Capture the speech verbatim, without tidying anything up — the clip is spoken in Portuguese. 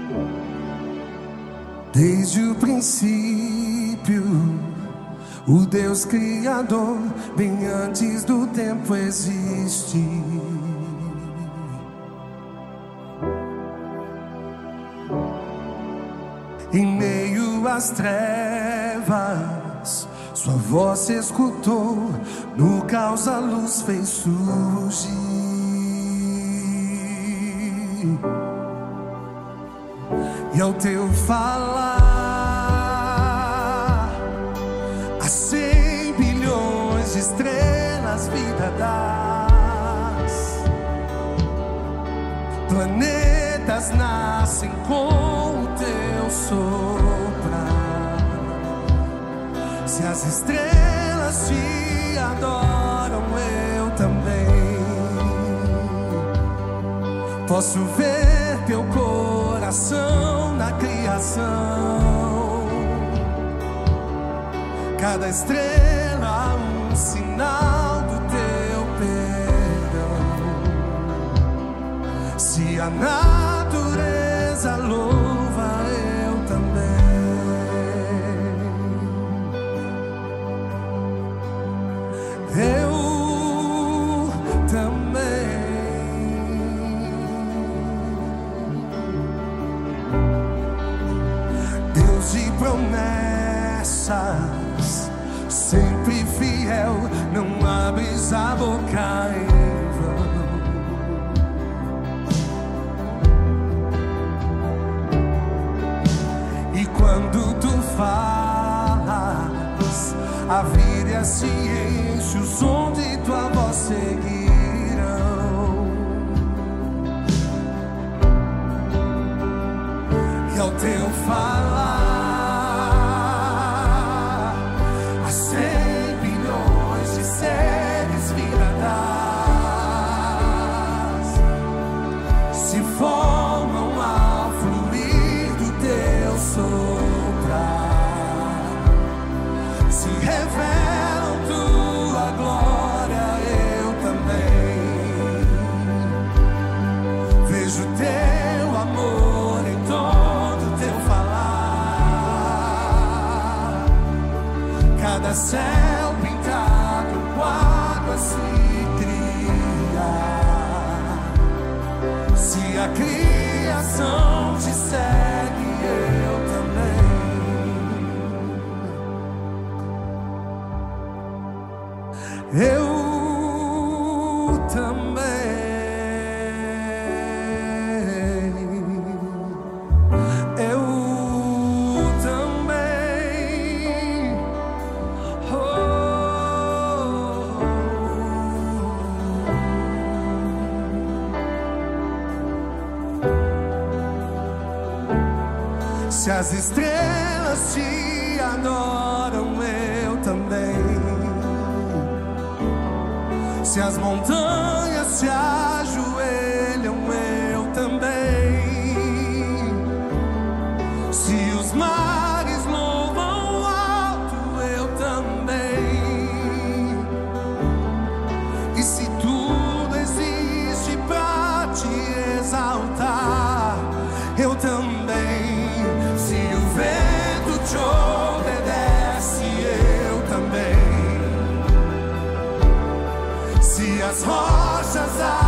Desde o princípio, o Deus Criador, bem antes do tempo existe. Em meio às trevas, sua voz se escutou, no caos a luz fez surgir. E ao teu falar, a cem bilhões de estrelas vida das. Planetas nascem com o teu soprar. Se as estrelas te adoram, eu também posso ver teu coração na criação. Cada estrela um sinal do teu perdão. Se a natureza louva, eu também. Eu também. Deus de promessas, sempre fiel, não abres a boca em vão. E quando tu falas, a vida se enche, o som de tua voz seguirão. E ao teu falar, a cem bilhões de seres vida das se formam ao fluir do teu soprar. Se revelam tua glória, eu também vejo teu amor em todo teu falar. Cada céu pintado, quadro a se criar. Se a criação te segue, eu também. Eu também. Eu também. Oh. Se as estrelas te adoram, eu também. Se as montanhas se ajoelham, eu também. Se os mares louvam alto, eu também. E se tudo existe pra te exaltar, eu também. Se o vento te obedece, eu também. Se as rochas